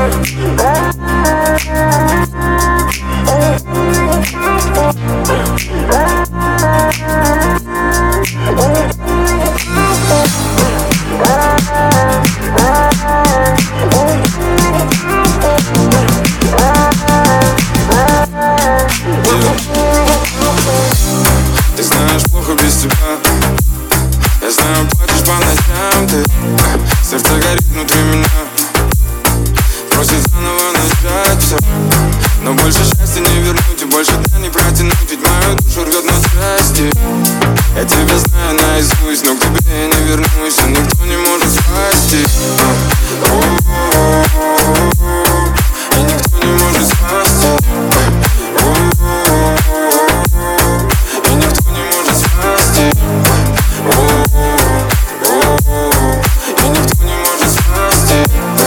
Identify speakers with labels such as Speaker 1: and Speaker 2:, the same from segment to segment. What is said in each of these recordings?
Speaker 1: Ты знаешь, плохо без тебя. Я знаю, плачешь по ночам ты. Сердце горит внутри меня, просит заново начать все. Но больше счастья не вернуть и больше дня не протянуть, ведь мою душу рвет на части. Я тебя знаю наизусть, но к тебе я не вернусь, и никто не может спасти. И никто не может спасти. И никто не может спасти. И никто не может спасти.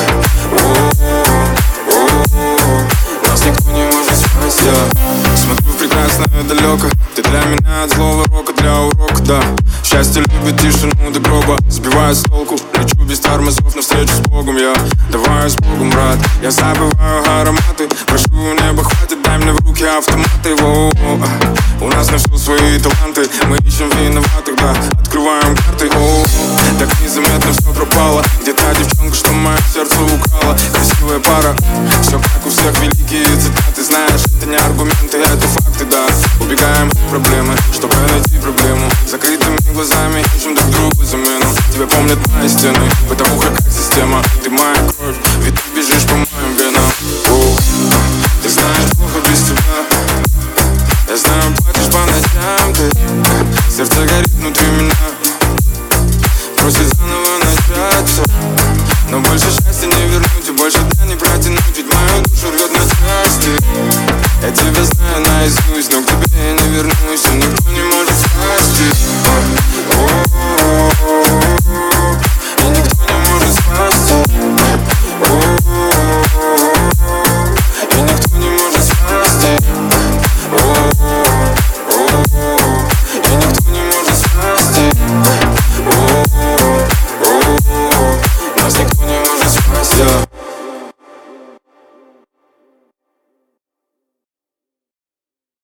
Speaker 1: Нас никто не может спасти. Смотрю в прекрасное далеко. Ты для меня от злого рока, для урока, да. Счастье любит тишину до гроба, сбивает с толку. Лечу без тормозов навстречу с Богом. Я давай с Богом, брат. Я забываю ароматы. Прошу небо, хватит, дай мне в руки автоматы. У нас на все свои таланты. Мы ищем виноватых, да. Открываем карты. Так незаметно все пропало. Где та девчонка, что мое сердце украла? Красивая пара, все как у всех, великие цитаты. Знаешь, это не аргументы, это факты, да. Убегаем от проблемы, чтобы найти проблему. Закрытыми глазами ищем друг другу замену. Тебя помнят мои стены, потому как система.